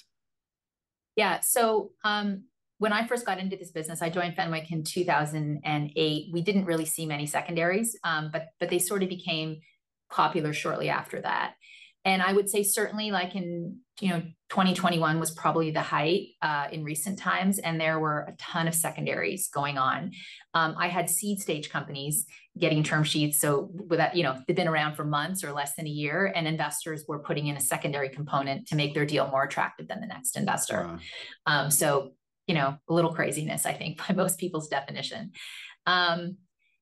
Yeah. So um, when I first got into this business, I joined Fenwick in two thousand eight. We didn't really see many secondaries, um, but but they sort of became popular shortly after that. And I would say certainly like in, you know, twenty twenty-one was probably the height uh, in recent times. And there were a ton of secondaries going on. Um, I had seed stage companies getting term sheets. So with that, you know, they've been around for months or less than a year, and investors were putting in a secondary component to make their deal more attractive than the next investor. Wow. Um, so, you know, a little craziness, I think, by most people's definition. Um,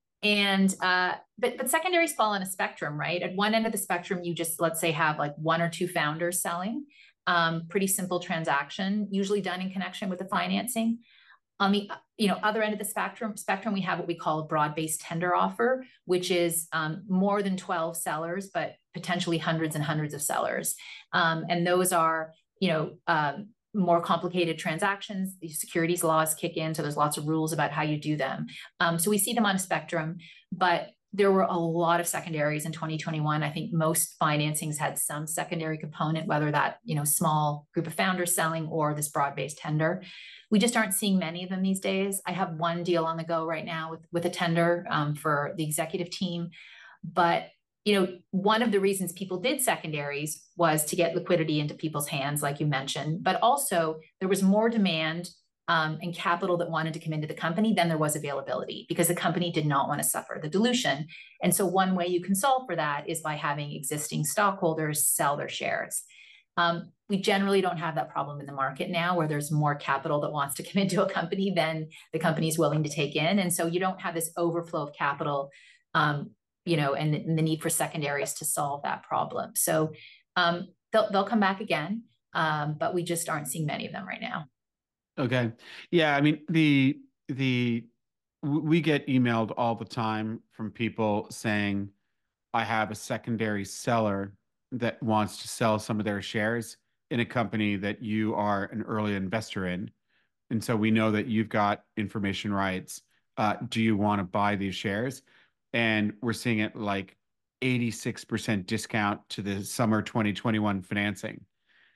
And uh, but but secondaries fall on a spectrum, right? At one end of the spectrum, you just let's say have like one or two founders selling, um, pretty simple transaction, usually done in connection with the financing. On the you know other end of the spectrum, spectrum we have what we call a broad-based tender offer, which is um, more than twelve sellers, but potentially hundreds and hundreds of sellers, um, and those are you know. Um, more complicated transactions, the securities laws kick in. So there's lots of rules about how you do them. Um, so we see them on a spectrum, but there were a lot of secondaries in twenty twenty-one. I think most financings had some secondary component, whether that, you know, small group of founders selling or this broad-based tender. We just aren't seeing many of them these days. I have one deal on the go right now with, with a tender um, for the executive team, but you know, one of the reasons people did secondaries was to get liquidity into people's hands, like you mentioned, but also there was more demand um, and capital that wanted to come into the company than there was availability because the company did not want to suffer the dilution. And so one way you can solve for that is by having existing stockholders sell their shares. Um, we generally don't have that problem in the market now where there's more capital that wants to come into a company than the company is willing to take in. And so you don't have this overflow of capital um, you know, and, and the need for secondaries to solve that problem. So um, they'll, they'll come back again, um, but we just aren't seeing many of them right now. Okay. Yeah. I mean, the, the, we get emailed all the time from people saying, I have a secondary seller that wants to sell some of their shares in a company that you are an early investor in. And so we know that you've got information rights. Uh, do you want to buy these shares? And we're seeing it like eighty-six percent discount to the summer twenty twenty-one financing.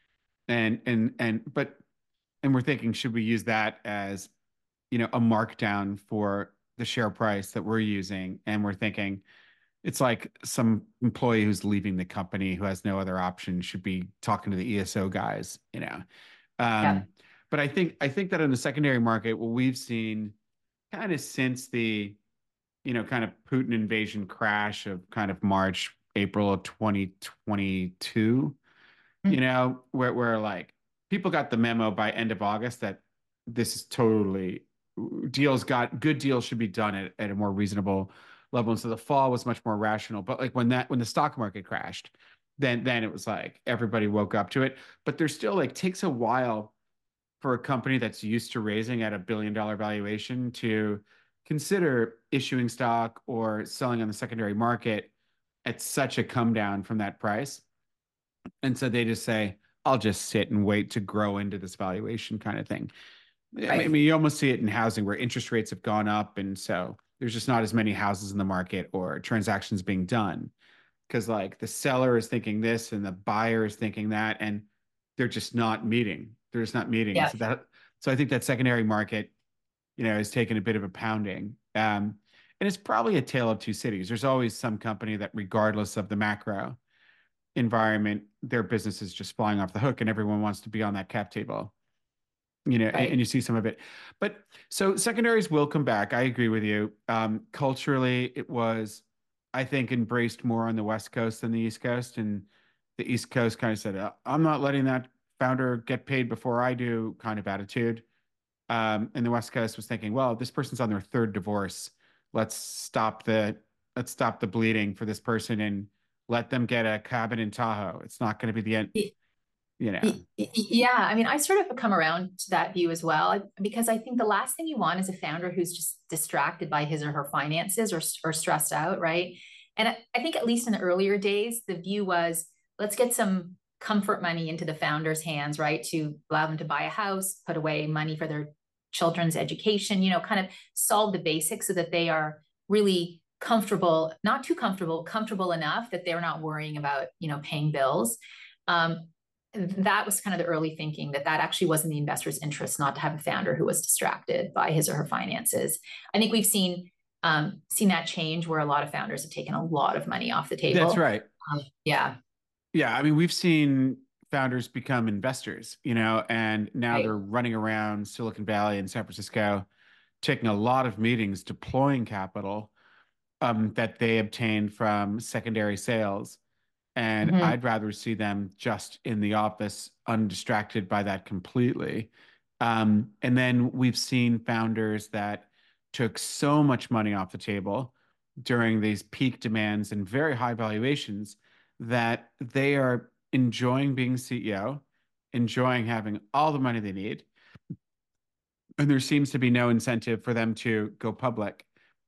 And and and but and we're thinking, should we use that as, you know, a markdown for the share price that we're using? And we're thinking it's like some employee who's leaving the company who has no other option should be talking to the E S O guys, you know. Yeah. Um, but I think I think that in the secondary market, what we've seen kind of since the you know, kind of Putin invasion crash of kind of March, April of twenty twenty-two, Mm-hmm. you know, where, where like people got the memo by end of August that this is totally deals got good deals should be done at, at a more reasonable level. And so the fall was much more rational. But like when that when the stock market crashed, then then it was like everybody woke up to it. But there's still like takes a while for a company that's used to raising at a billion dollar valuation to consider issuing stock or selling on the secondary market at such a come down from that price. And so they just say, I'll just sit and wait to grow into this valuation kind of thing. Right. I mean, you almost see it in housing where interest rates have gone up. And so there's just not as many houses in the market or transactions being done because like the seller is thinking this and the buyer is thinking that, and they're just not meeting. They're just not meeting. Yeah. So that, so I think that secondary market, you know, has taken a bit of a pounding. Um, and it's probably a tale of two cities. There's always some company that, regardless of the macro environment, their business is just flying off the hook and everyone wants to be on that cap table, you know, and, and Right. you see some of it. But so secondaries will come back. I agree with you. Um, culturally, it was, I think, embraced more on the West Coast than the East Coast. And the East Coast kind of said, "Uh, I'm not letting that founder get paid before I do," kind of attitude. Um, and the West Coast was thinking, well, this person's on their third divorce. Let's stop the let's stop the bleeding for this person and let them get a cabin in Tahoe. It's not going to be the end, Y- you know. y- y- Yeah, I mean, I sort of come around to that view as well, because I think the last thing you want is a founder who's just distracted by his or her finances, or, or stressed out, right? And I, I think at least in the earlier days, the view was, let's get some comfort money into the founder's hands, right? To allow them to buy a house, put away money for their children's education, you know, kind of solve the basics so that they are really comfortable, not too comfortable, comfortable enough that they're not worrying about, you know, paying bills. Um, that was kind of the early thinking, that that actually wasn't the investor's interest, not to have a founder who was distracted by his or her finances. I think we've seen um, seen that change, where a lot of founders have taken a lot of money off the That's table. right. Um, yeah. Yeah, I mean, we've seen founders become investors, you know, and now Right. they're running around Silicon Valley and San Francisco, taking a lot of meetings, deploying capital um, that they obtained from secondary sales. And Mm-hmm. I'd rather see them just in the office, undistracted by that completely. Um, and then we've seen founders that took so much money off the table during these peak demands and very high valuations that they are enjoying being C E O, enjoying having all the money they need. And there seems to be no incentive for them to go public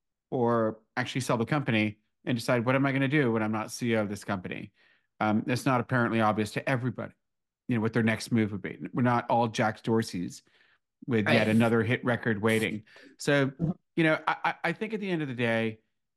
or actually sell the company and decide, what am I going to do when I'm not C E O of this company? Um, that's not apparently obvious to everybody, you know, what their next move would be. We're not all Jack Dorsey's with yet Right. another hit record waiting. So, you know, I, I think at the end of the day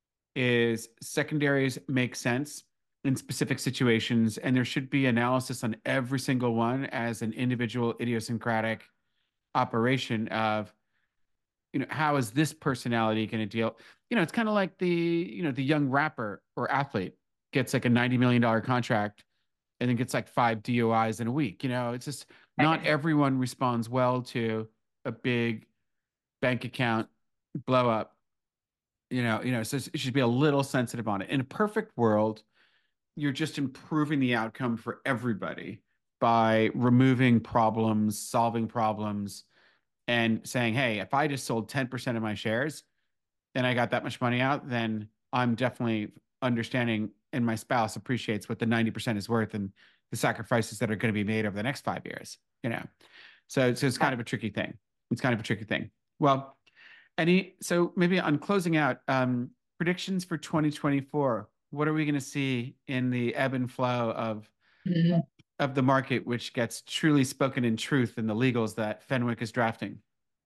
is secondaries make sense in specific situations, and there should be analysis on every single one as an individual idiosyncratic operation of, you know, how is this personality going to deal? You know, it's kind of like the, you know, the young rapper or athlete gets like a ninety million dollars contract and then gets like five D U Is in a week. You know, it's just not Right. everyone responds well to a big bank account blow up. You know, you know, so it should be a little sensitive on it. In a perfect world, you're just improving the outcome for everybody by removing problems, solving problems, and saying, hey, if I just sold ten percent of my shares and I got that much money out, then I'm definitely understanding, and my spouse appreciates what the ninety percent is worth and the sacrifices that are going to be made over the next five years, you know? So, so it's kind of a tricky thing. It's kind of a tricky thing. Well, any, so maybe on closing out, um, predictions for twenty twenty-four, what are we going to see in the ebb and flow of, Mhm. of the market, which gets truly spoken in truth in the legals that Fenwick is drafting?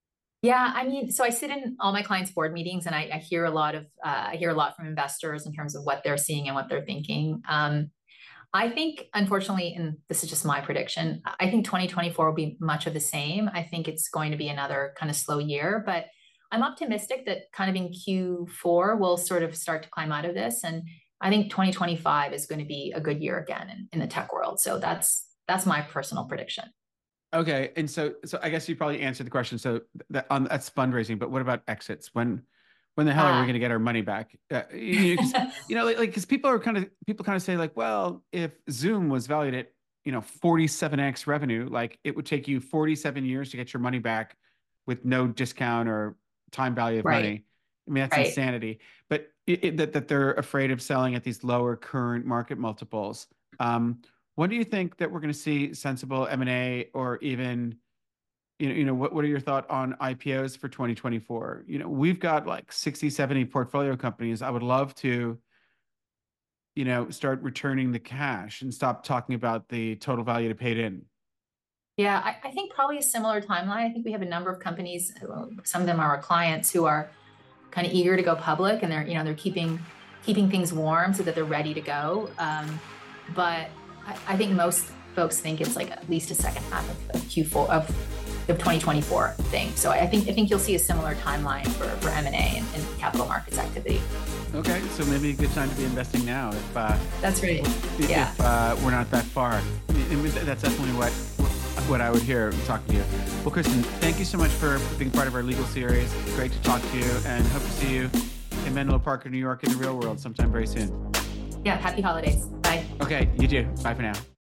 Yeah, I mean, so I sit in all my clients' board meetings, and I, I hear a lot of uh, I hear a lot from investors in terms of what they're seeing and what they're thinking. Um, I think, unfortunately, and this is just my prediction, I think twenty twenty-four will be much of the same. I think it's going to be another kind of slow year, but I'm optimistic that kind of in Q four we'll sort of start to climb out of this, and I think twenty twenty-five is going to be a good year again in, in the tech world. So that's that's my personal prediction. Okay, and so so I guess you probably answered the question. So that on that's fundraising, but what about exits? When when the hell are we going Ah. to get our money back? Uh, you know, 'cause, you know, like because people are kind of people kind of say like, well, if Zoom was valued at, you know, forty-seven x revenue, like it would take you forty-seven years to get your money back with no discount or time value of Right, money. I mean, that's right. insanity. But it, it, that that they're afraid of selling at these lower current market multiples. Um, when do you think that we're going to see sensible M and A, or even, you know, you know, what, what are your thoughts on I P Os for twenty twenty-four? You know, we've got like sixty, seventy portfolio companies. I would love to, you know, start returning the cash and stop talking about the total value to paid in. Yeah, I, I think probably a similar timeline. I think we have a number of companies, uh, some of them are our clients, who are kind of eager to go public, and they're, you know, they're keeping keeping things warm so that they're ready to go. Um, but I, I think most folks think it's like at least a second half of, of Q four of the twenty twenty-four thing. So I think I think you'll see a similar timeline for, for M and A and, and capital markets activity. Okay, so maybe a good time to be investing now if uh, that's right. If, yeah. if uh, we're not that far. That's definitely what what I would hear talking to you. Well, Kristen, thank you so much for being part of our legal series. Great to talk to you, and hope to see you in Menlo Park or New York in the real world sometime very soon. Yeah, happy holidays. Bye. Okay, you too. Bye for now.